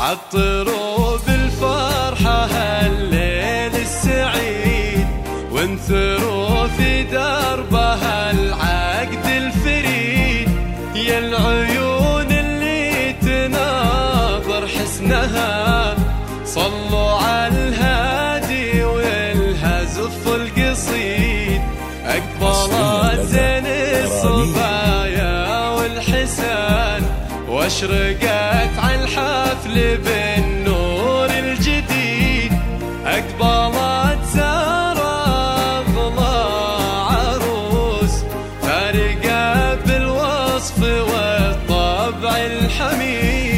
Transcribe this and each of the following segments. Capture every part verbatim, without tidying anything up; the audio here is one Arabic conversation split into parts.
عطروا بالفرحة هالليل السعيد، وانثروا في دربها العقد الفريد. يا العيون اللي تناظر حسنها، صلوا على الهادي والهزف القصيد. أقبلت زين الصبايا والحسان، واشرقت على الحفل بالنور الجديد. أقبلت سارة أغلى عروس، فارقة بالوصف والطبع الحميد.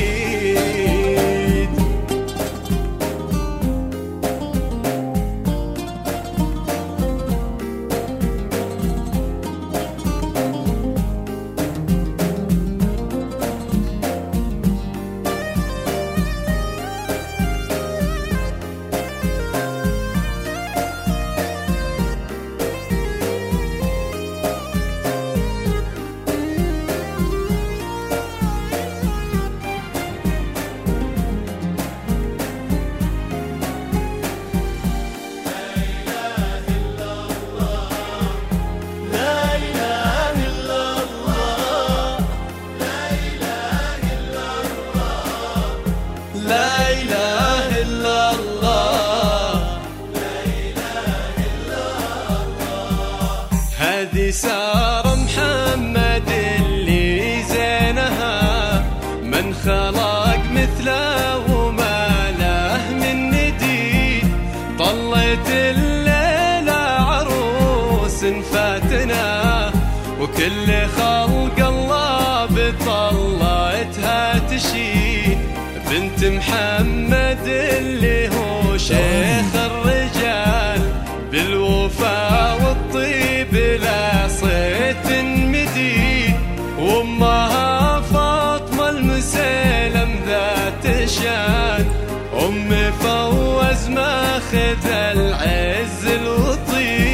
هذه سارة محمد اللي زينها، من خلق مثله وما له من نديد. طلت الليلة عروس فاتنا، وكل خلق الله بطلتها تشيد. بنت محمد اللي هو شيخ الرجال، بالوفا والطيب لا صيت مديد. وامها فاطمة المسيلم ذات شان، ام فوز ماخذ العز الوطيد.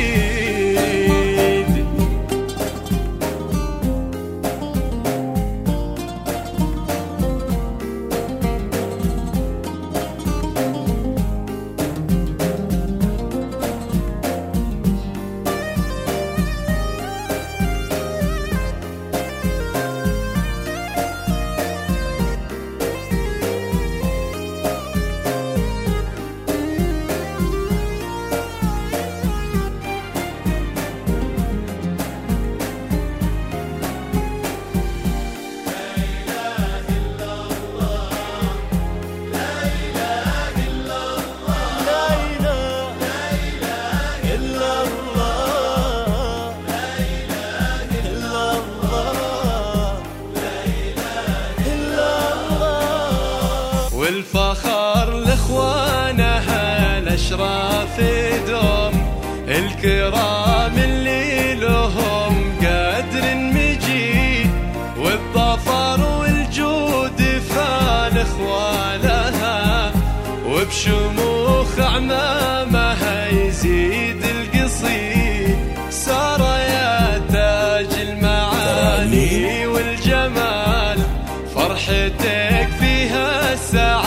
والفخر لاخوانها الاشراف دوم، الكرام اللي لهم قدر مجيد. والظفر والجود فال اخوانها، وبشموخ اعمامها يزيد القصيد. سارة يا تاج المعالي والجمال، فرحتك فيها السعادة